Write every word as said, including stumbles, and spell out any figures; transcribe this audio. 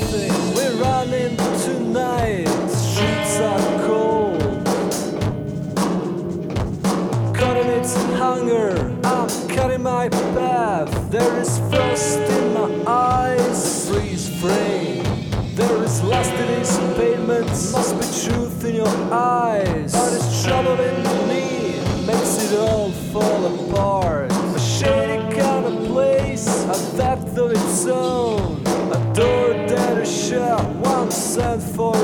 nothing. We're running tonight. Streets are cold. Caught in its hunger. I'm cutting my path. There is frost in my eyes. Freeze frame. There is lust in these pavements. Must be truth in your eyes. But it's trouble in me. Makes it all fall apart. A shady kind of place. A depth of its own. A door that is shut once and for